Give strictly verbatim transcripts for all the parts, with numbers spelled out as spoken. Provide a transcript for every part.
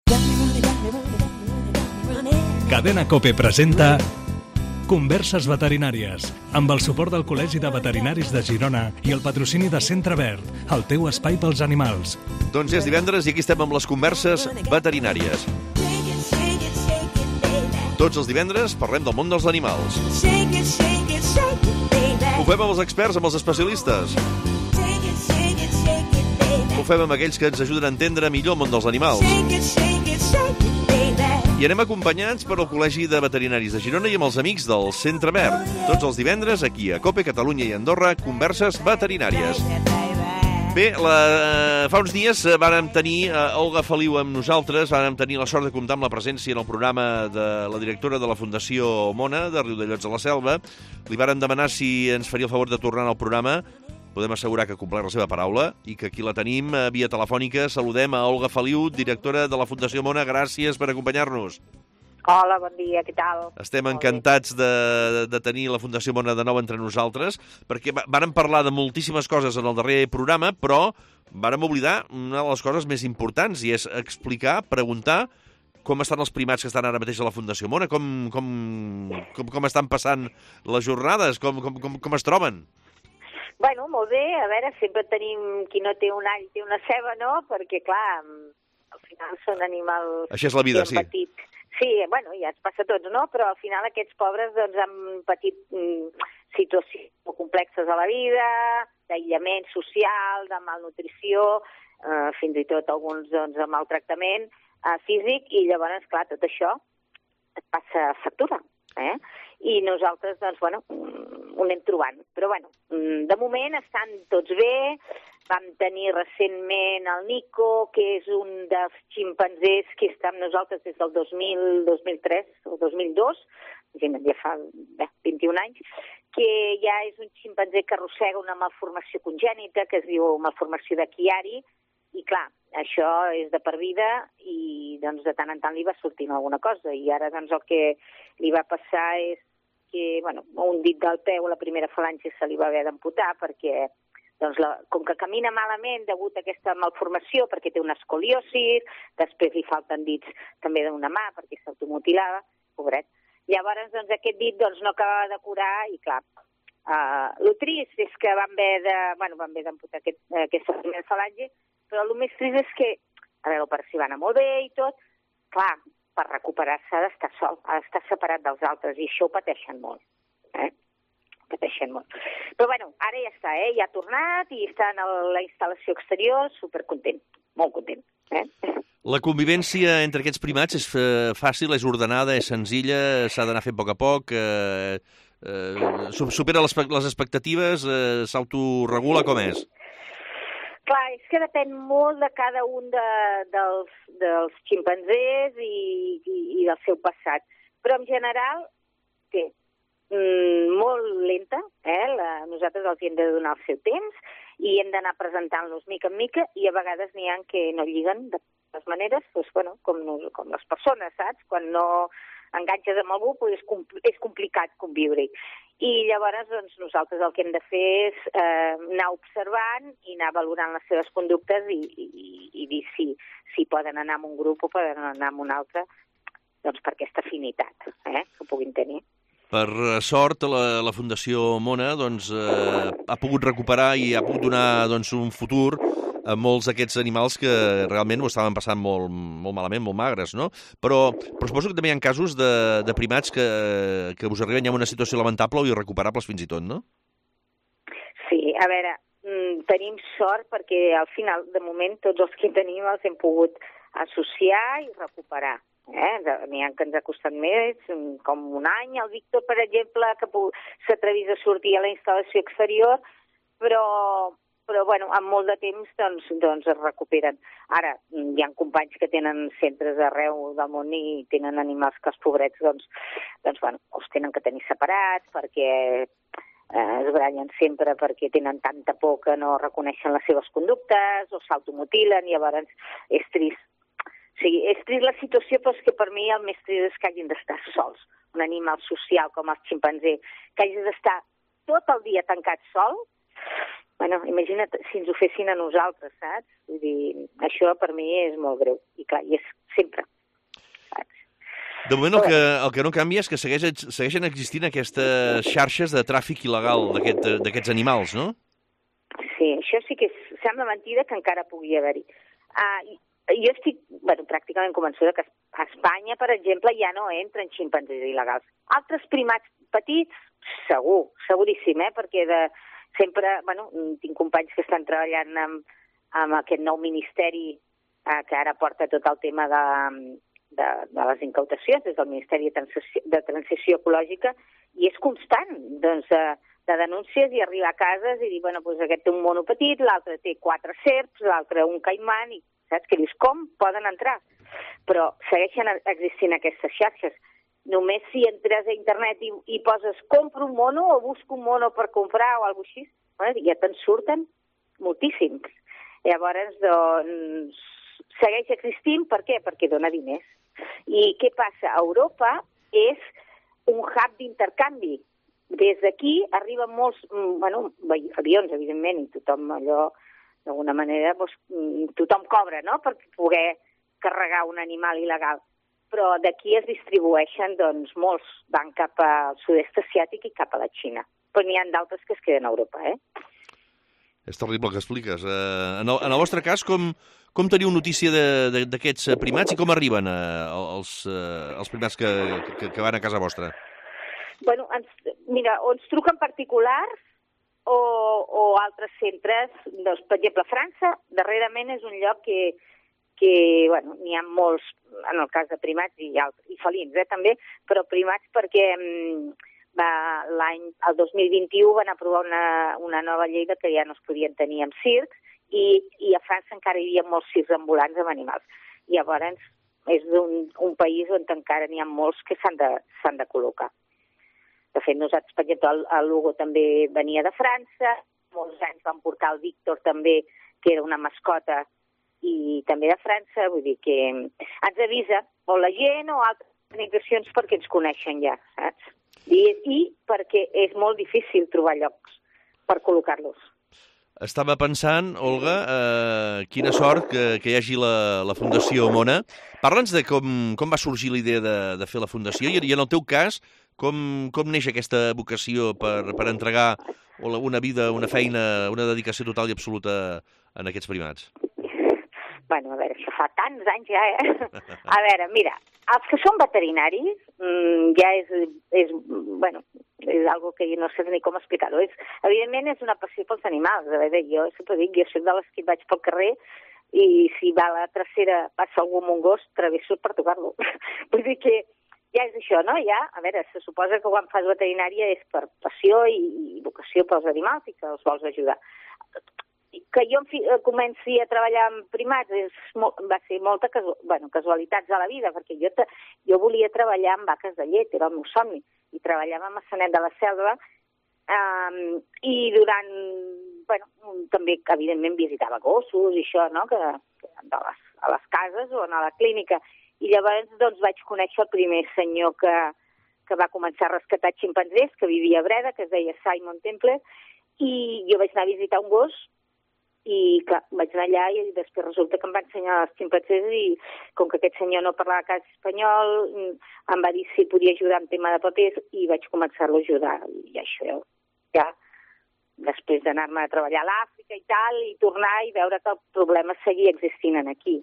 Cadena COPE presenta Converses veterinàries, amb el suport del Col·legi de Veterinaris de Girona i el patrocini de Centre Verd, el teu espai pels animals. Doncs és divendres i aquí estem amb les converses veterinàries. Tots els divendres parlem del món dels animals. Ho fem amb els experts, amb els especialistes. Ho fem amb aquells que ens ajuden a entendre millor el món dels animals. I anem acompanyats per al Col·legi de Veterinaris de Girona i amb els amics del Centre Verd. Tots els divendres, aquí a COPE, Catalunya i Andorra, converses veterinàries. Bé, la, fa uns dies vàrem tenir uh, Olga Feliu amb nosaltres, vàrem tenir la sort de comptar amb la presència en el programa de la directora de la Fundació Mona, de Riudellots a la Selva. Li vàrem demanar si ens faria el favor de tornar al programa. Podem assegurar que ha complert la seva paraula i que aquí la tenim via telefònica. Saludem a Olga Feliu, directora de la Fundació Mona. Gràcies per acompanyar-nos. Hola, bon dia, què tal? Estem encantats de, de tenir la Fundació Mona de nou entre nosaltres, perquè vàrem parlar de moltíssimes coses en el darrer programa, però vàrem oblidar una de les coses més importants, i és explicar, preguntar com estan els primats que estan ara mateix a la Fundació Mona, com, com, com, com estan passant les jornades, com, com, com, com es troben. Bueno, molt bé, a veure, sempre tenim qui no té un all té una ceba, no? Perquè, clar, al final són animals... Això és la vida, sí. Patit. Sí, bueno, ja ens passa a tots, no? Però al final aquests pobres doncs, han patit mm, situacions molt complexes a la vida, d'aïllament social, de malnutrició, eh, fins i tot alguns doncs, de maltractament eh, físic, i llavors, clar, tot això et passa factura, eh? I nosaltres, doncs, bueno, ho anem trobant. Però, bueno, de moment estan tots bé. Vam tenir recentment el Nico, que és un dels ximpanzés que està amb nosaltres des del dos mil, dos mil tres o dos mil dos, ja fa bé, vint-i-un anys, que ja és un ximpanzé que arrossega una malformació congènita, que es diu malformació de Chiari, i clar, això és de per vida i doncs de tant en tant li va sortint alguna cosa, i ara doncs el que li va passar és que, bueno, un dit del peu, la primera falange se li va haver d'amputar perquè, doncs, la, com que camina malament degut a aquesta malformació, perquè té una escoliosi, després li falten dits també d'una mà perquè s'automutilava, pobret. Llavors, doncs, aquest dit doncs, no acabava de curar i, clar, uh, el trist és que van haver de, bueno, van haver d'amputar aquest, aquesta primera falange, però el més trist és que, a veure, l'operació va anar molt bé i tot, clar, per recuperar-se ha d'estar sol, ha d'estar separat dels altres, i això ho pateixen molt, eh? Pateixen molt. Però, bueno, ara ja està, eh? Ja ha tornat i està en la instal·lació exterior, supercontent, molt content, eh? La convivència entre aquests primats és fàcil, és ordenada, és senzilla, s'ha d'anar fent a poc a poc, eh, eh, supera les, les expectatives, eh, s'autoregula, com és? Clar, és que depèn molt de cada un de, dels, dels ximpanzés i, i, i del seu passat. Però en general, bé, mm, molt lenta, eh? La, nosaltres els hem de donar el seu temps i hem d'anar presentant-los mica en mica, i a vegades n'hi ha que no lliguen de totes maneres, doncs, bueno, com, com les persones, saps? Quan no enganxes amb algú, doncs és, compl és complicat conviure-hi. I llavors doncs, nosaltres el que hem de fer és eh, anar observant i anar valorant les seves conductes i, i, i dir si, si poden anar amb un grup o poden anar amb un altre, doncs per aquesta afinitat, eh, que puguin tenir. Per sort, la, la Fundació Mona doncs, eh, ha pogut recuperar i ha pogut donar doncs, un futur a molts d'aquests animals que realment ho estaven passant molt, molt malament, molt magres, no? Però, però suposo que també hi ha casos de, de primats que, que us arriben ja en una situació lamentable o irrecuperables fins i tot, no? Sí, a veure, tenim sort perquè al final, de moment, tots els que tenim els hem pogut associar i recuperar. Eh? N'hi ha que ens ha costat més, com un any. El Víctor, per exemple, que s'atrevís a sortir a la instal·lació exterior, però... però bueno, amb molt de temps doncs, doncs es recuperen. Ara, hi ha companys que tenen centres arreu del món i tenen animals que els pobrets doncs, doncs, bueno, els tenen que tenir separats perquè eh, es barallen sempre perquè tenen tanta por que no reconeixen les seves conductes o s'automutilen, i llavors és trist. O sigui, és trist la situació, però és que per mi el més trist és que hagin d'estar sols. Un animal social com el ximpanzé, que hagis d'estar tot el dia tancat sol. Bueno, imagina't si ens ho fessin a nosaltres, saps? Vull dir, això per mi és molt greu. I clar, i és sempre, De moment el que, el que no canvia és que segueix, segueixen existint aquestes xarxes de tràfic il·legal d'aquests aquest, animals, no? Sí, això sí que és, sembla mentida que encara pugui haver-hi. Uh, jo estic bueno, pràcticament convençuda que a Espanya, per exemple, ja no entren ximpanzés il·legals. Altres primats petits, segur, seguríssim, eh? Perquè de, sempre, bueno, tinc companys que estan treballant amb, amb aquest nou ministeri eh, que ara porta tot el tema de, de, de les incautacions, des del Ministeri de Transició, de Transició Ecològica, i és constant, doncs, eh, de denúncies i arribar a cases i dir, bueno, doncs aquest té un mono petit, l'altre té quatre serps, l'altre un caiman, i saps que dius, com poden entrar? Però segueixen existint aquestes xarxes. Només si entres a internet i, i poses compro un mono o busco un mono per comprar o alguna cosa així, bueno, ja te'n surten moltíssims. Llavors, doncs, segueix existint, per què? Perquè dona diners. I què passa? Europa és un hub d'intercanvi. Des d'aquí arriben molts, bueno, avions, evidentment, i tothom allò, d'alguna manera, doncs, tothom cobra, no?, per poder carregar un animal il·legal. Però d'aquí es distribueixen, doncs, molts van cap al sud-est asiàtic i cap a la Xina. Però n'hi ha d'altres que es queden a Europa, eh? És terrible el que expliques. Uh, en, el, en el vostre cas, com, com teniu notícia d'aquests primats i com arriben uh, els, uh, els primats que, que, que van a casa vostra? Bueno, ens, mira, o ens truquen particulars o, o altres centres. Doncs, per exemple, França, darrerament és un lloc que, que bueno, n'hi ha molts, en el cas de primats i, i felins, eh, també, però primats perquè va, l'any, el dos mil vint-i-u van aprovar una, una nova llei de que ja no es podien tenir en circs i, i a França encara hi havia molts circs ambulants amb animals. I llavors és un, un país on encara n'hi ha molts que s'han de, s'han de col·locar. De fet, nosaltres, per exemple, el, el Lugo també venia de França, molts anys van portar el Víctor també, que era una mascota, i també de França, vull dir que ens avisa o la gent o altres organitzacions perquè ens coneixen ja, saps? I, i perquè és molt difícil trobar llocs per col·locar-los. Estava pensant, Olga, eh, quina sort que, que hi hagi la, la Fundació Mona. Parla'ns de com, com va sorgir la idea de, de fer la Fundació i, i en el teu cas, com, com neix aquesta vocació per, per entregar una vida, una feina, una dedicació total i absoluta en aquests primats? Bueno, a veure, això fa tants anys ja, eh? A veure, mira, els que són veterinaris mmm, ja és, és, bueno, és algo que no sé ni com explicar-ho. És, evidentment és una passió pels animals. A veure, jo sempre dic, jo soc de les que vaig pel carrer i si va a la tracera, passa algú amb un gos, travesso per tocar-lo. Vull dir que ja és això, no? Ja, a veure, se suposa que quan fas veterinària és per passió i, i vocació pels animals i que els vols ajudar. Que jo comenci a treballar amb primats és, va ser molta casu bueno, casualitats a la vida, perquè jo, jo volia treballar amb vaques de llet, era el meu somni, i treballava a Maçanet de la Selva, um, i durant, bueno, també, evidentment, visitava gossos i això, no?, que, que a, les, a les cases o a la clínica, i llavors, doncs, vaig conèixer el primer senyor que, que va començar a rescatar ximpanzés, que vivia a Breda, que es deia Simon Temple, i jo vaig anar a visitar un gos, i clar, vaig anar allà i després resulta que em va ensenyar els ximpanzés i com que aquest senyor no parlava quasi espanyol, em va dir si podia ajudar en tema de papers i vaig començar-lo a ajudar. I això ja, després d'anar-me a treballar a l'Àfrica i tal, i tornar i veure que el problema seguia existint aquí.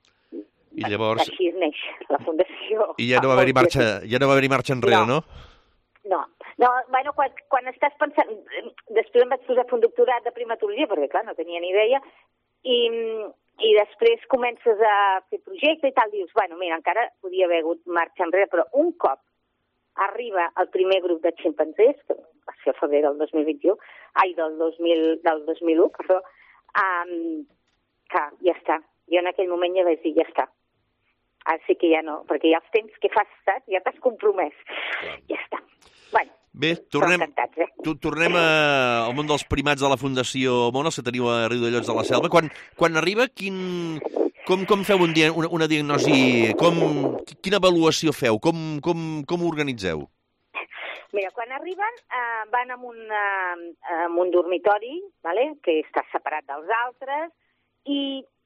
I llavors... Així neix la Fundació. I ja no va haver-hi marxa, ja no va haver-hi marxa enrere, no? No. No, bueno, quan, quan estàs pensant... Després em vaig posar a fer un doctorat de primatologia, perquè, clar, no tenia ni idea, i, i després comences a fer projecte i tal, dius, bueno, mira, encara podia haver hagut marxa enrere, però un cop arriba el primer grup de ximpanzés, que va ser el febrer del dos mil vint-i-u, ai, del dos mil, del dos mil u, perdó, um, clar, ja està. Jo en aquell moment ja vaig dir, ja està. Així que ja no, perquè ja els temps que fas, saps? Ja t'has compromès. Clar. Ja està. Bueno, bé, tornem, eh? tornem a, al món dels primats de la Fundació Mona, que teniu a Riudellots de la Selva. Quan, quan arriba, quin, com, com feu un dia, una, una diagnosi? Com, quina avaluació feu? Com, com, com ho organitzeu? Mira, quan arriben eh, van a un, eh, a un dormitori, vale? Que està separat dels altres, i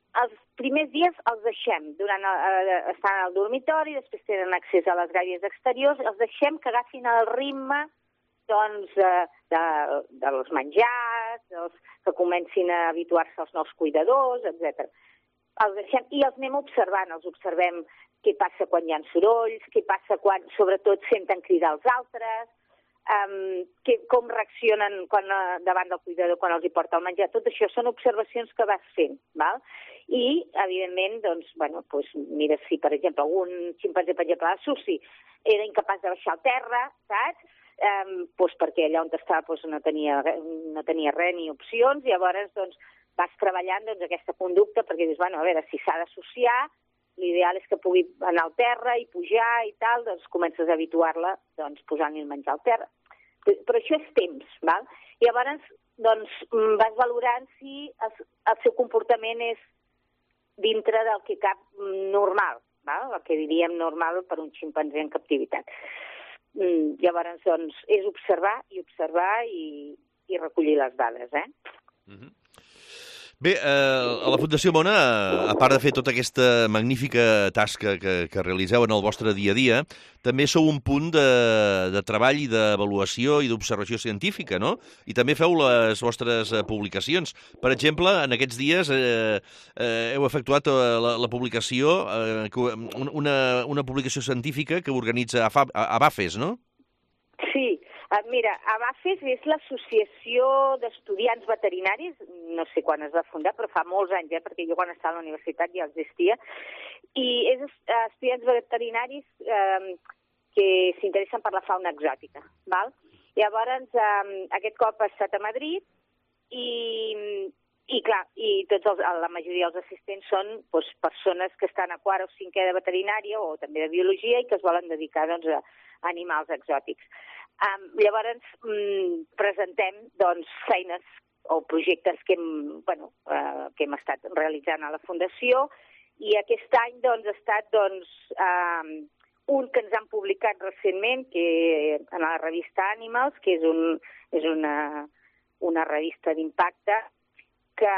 els primers dies els deixem, durant eh, estan al dormitori, després tenen accés a les gàbies exteriors, els deixem que agafin el ritme doncs, eh, de, dels menjars, dels, que comencin a habituar-se als nous cuidadors, etcètera. Els deixem i els anem observant, els observem què passa quan hi ha sorolls, què passa quan, sobretot, senten cridar els altres, um, que, com reaccionen quan, davant del cuidador quan els hi porta el menjar. Tot això són observacions que vas fent, val? I, evidentment, doncs, bueno, doncs, mira, si, per exemple, algun ximpanzé, per exemple, la Susi, era incapaç de baixar al terra, saps? Um, doncs perquè allà on estava doncs, no, tenia, no tenia res ni opcions, i llavors doncs, vas treballant doncs, aquesta conducta perquè dius, bueno, a veure, si s'ha d'associar, l'ideal és que pugui anar al terra i pujar i tal, doncs comences a habituar-la doncs, posant-li el menjar al terra. Però això és temps, val? I llavors doncs, vas valorant si el, el seu comportament és dintre del que cap normal, val? El que diríem normal per un ximpanzé en captivitat. Mm, llavors, doncs, és observar i observar i, i recollir les dades, eh? Mm-hmm. Bé, eh, a la Fundació Mona, a part de fer tota aquesta magnífica tasca que, que realiseu en el vostre dia a dia, també sou un punt de, de treball i d'avaluació i d'observació científica, no? I també feu les vostres publicacions. Per exemple, en aquests dies eh, eh, heu efectuat la, la publicació, eh, una, una publicació científica que organitza ABAFES, no? Sí. Uh, mira, ABAFES és l'Associació d'Estudiants Veterinaris, no sé quan es va fundar, però fa molts anys, eh, perquè jo quan estava a la universitat ja existia, i és uh, estudiants veterinaris uh, que s'interessen per la fauna exòtica, val? Llavors, um, aquest cop ha estat a Madrid i, i clar, i tots els, la majoria dels assistents són doncs, persones que estan a quart o cinquè de veterinària o també de biologia i que es volen dedicar doncs, a animals exòtics. Um, llavors, um, presentem doncs, feines o projectes que hem, bueno, uh, que hem estat realitzant a la Fundació i aquest any doncs, ha estat doncs, um, un que ens han publicat recentment que, en la revista Animals, que és, un, és una, una revista d'impacte que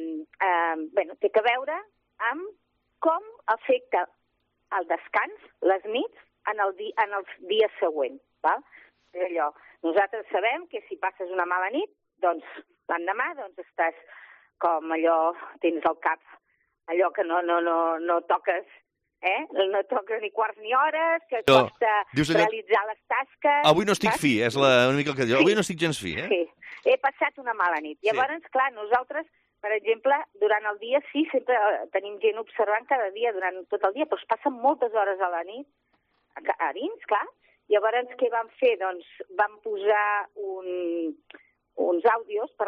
um, bueno, té a veure amb com afecta el descans, les nits, en el, di en el dia següent. Val? És allò. Nosaltres sabem que si passes una mala nit, doncs l'endemà doncs, estàs com allò, tens al cap allò que no, no, no, no toques, eh? No toques ni quarts ni hores, que no. costa Dius, realitzar les tasques... Avui no estic saps? fi, és la, una mica el que diu. Sí. Avui no estic gens fi, eh? Sí, he passat una mala nit. Llavors, sí. clar, nosaltres, per exemple, durant el dia sí, sempre tenim gent observant cada dia, durant tot el dia, però es passen moltes hores a la nit, a dins, clar. Llavors, què vam fer? Doncs vam posar un, uns àudios per,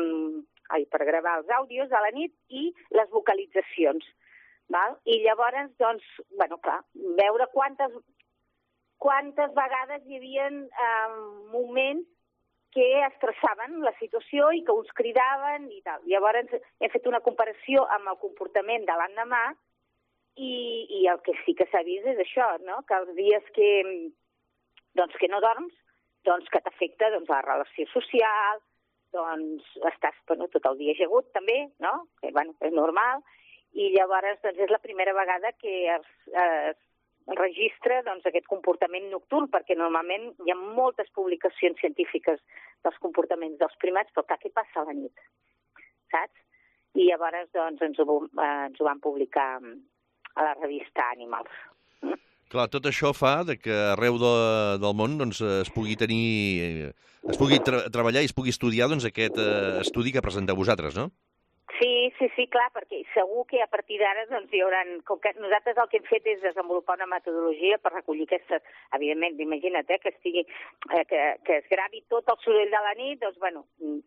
ai, per gravar els àudios a la nit i les vocalitzacions. Val? I llavors, doncs, bueno, clar, veure quantes, quantes vegades hi havia eh, moments que estressaven la situació i que uns cridaven i tal. Llavors hem fet una comparació amb el comportament de l'endemà i, i el que sí que s'ha vist és això, no? Que els dies que, doncs, que no dorms, doncs, que t'afecta doncs, la relació social, doncs estàs bueno, tot el dia ajagut també, no? Que bueno, és normal, i llavors doncs, és la primera vegada que es, es registra doncs, aquest comportament nocturn, perquè normalment hi ha moltes publicacions científiques dels comportaments dels primats, però clar, què passa a la nit? Saps? I llavors doncs, ens, ho, eh, ens ho van publicar a la revista Animals. Mm? Clar, tot això fa de que arreu de, del món doncs, es pugui tenir, es pugui tra treballar i es pugui estudiar doncs, aquest eh, estudi que presenteu vosaltres, no? Sí, sí, sí, clar, perquè segur que a partir d'ara doncs, hi haurà... Com que nosaltres el que hem fet és desenvolupar una metodologia per recollir aquestes... Evidentment, imagina't, eh, que, estigui, eh, que, que es gravi tot el soroll de la nit, doncs, bueno,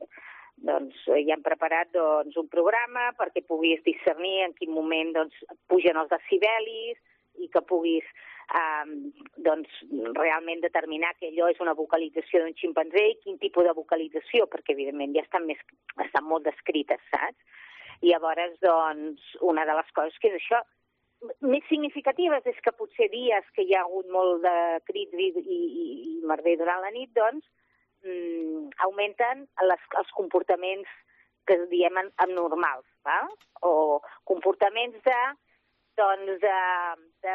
doncs ja hem preparat doncs, un programa perquè puguis discernir en quin moment doncs, pugen els decibelis i que puguis eh, doncs, realment determinar que allò és una vocalització d'un ximpanzé i quin tipus de vocalització, perquè evidentment ja estan, més, estan molt descrites, saps? I llavors, doncs, una de les coses que és això, més significatives és que potser dies que hi ha hagut molt de crits i, i, i merder durant la nit, doncs, mm, augmenten les, els comportaments que diem abnormals, val? O comportaments de, doncs, de, de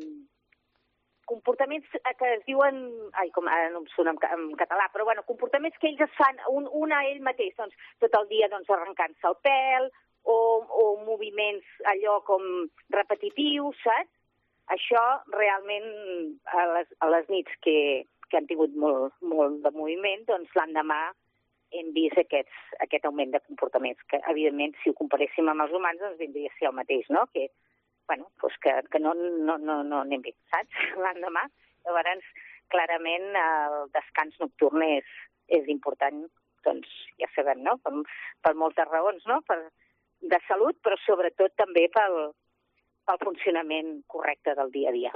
comportaments que es diuen, ai, com ara no em sona en, en català, però bueno, comportaments que ells es fan, un, un a ell mateix, doncs, tot el dia doncs, arrencant-se el pèl, o, o moviments allò com repetitius, saps? Això realment a les, a les nits que, que han tingut molt, molt de moviment, doncs l'endemà hem vist aquests, aquest augment de comportaments, que evidentment si ho comparéssim amb els humans doncs vindria a ser el mateix, no? Que, bueno, doncs que, que no, no, no, no anem bé, saps? L'endemà. Llavors, clarament, el descans nocturn és, és important, doncs ja sabem, no? Per, per moltes raons, no? Per, de salut, però sobretot també pel, pel funcionament correcte del dia a dia.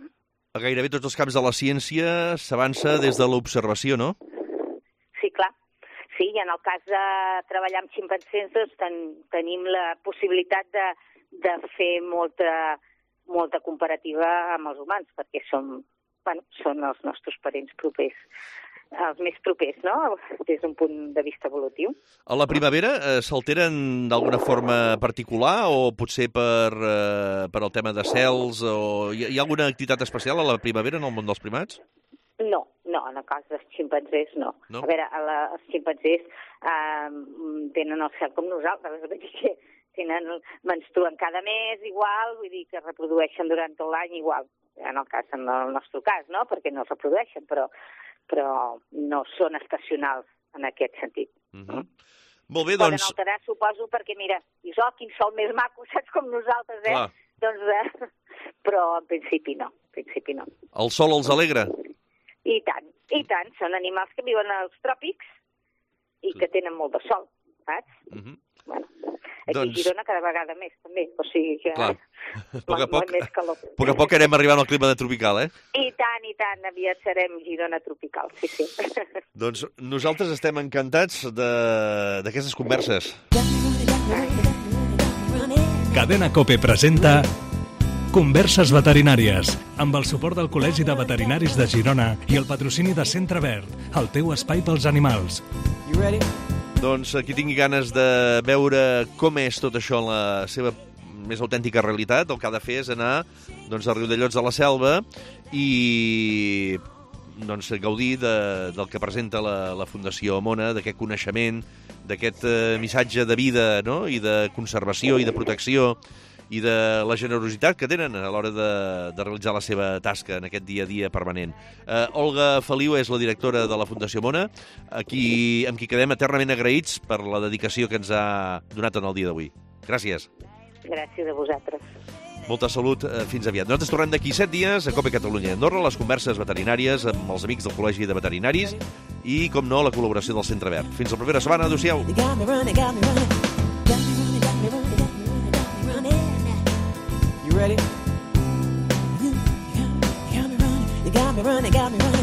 A gairebé tots els camps de la ciència s'avança des de l'observació, no? Sí, clar. Sí, i en el cas de treballar amb ximpanzés doncs, ten, tenim la possibilitat de, de fer molta, molta comparativa amb els humans, perquè som, bueno, són els nostres parents propers, els més propers, no?, des d'un punt de vista evolutiu. A la primavera eh, s'alteren d'alguna forma particular o potser per, eh, per el tema de cels? O... Hi, hi ha alguna activitat especial a la primavera en el món dels primats? No, no, en el cas dels ximpanzés no. no? A veure, la, els ximpanzés eh, tenen el cel com nosaltres, vull dir que tenen, menstruen cada mes igual, vull dir que es reprodueixen durant tot l'any igual, en el cas, en el nostre cas, no?, perquè no es reprodueixen, però, però no són estacionals en aquest sentit. Uh-huh. Molt bé, doncs... Poden alterar, suposo, perquè, mira, dius, oh, quin sol més maco, saps, com nosaltres, eh? Clar. Doncs, eh? Però en principi no, en principi no. El sol els alegra? I tant, i tant. Són animals que viuen als tròpics i que tenen molt de sol, saps? Uh-huh. Bueno, aquí doncs... a Girona cada vegada més, també. O sigui que... Clar. A poc a poc, més calor. a poc a poc anem arribant al clima de tropical, eh? I tant, i tant. Aviat serem Girona tropical, sí, sí. Doncs nosaltres estem encantats d'aquestes converses. Cadena COPE presenta Converses veterinàries, amb el suport del Col·legi de Veterinaris de Girona i el patrocini de Centre Verd, el teu espai pels animals. Doncs qui tingui ganes de veure com és tot això en la seva més autèntica realitat, el que ha de fer és anar doncs, a Riudellots de la Selva i doncs, gaudir de, del que presenta la, la Fundació Mona, d'aquest coneixement, d'aquest eh, missatge de vida, no?, i de conservació i de protecció, i de la generositat que tenen a l'hora de, de realitzar la seva tasca en aquest dia a dia permanent. Uh, Olga Feliu és la directora de la Fundació Mona, a qui, amb qui quedem eternament agraïts per la dedicació que ens ha donat en el dia d'avui. Gràcies. Gràcies a vosaltres. Molta salut, uh, fins aviat. Nosaltres tornem d'aquí set dies a COPE Catalunya i Andorra, les converses veterinàries amb els amics del Col·legi de Veterinaris i, com no, la col·laboració del Centre Verd. Fins la propera setmana. Adéu-siau. Ready? You, you got me running, you got me running, got me running.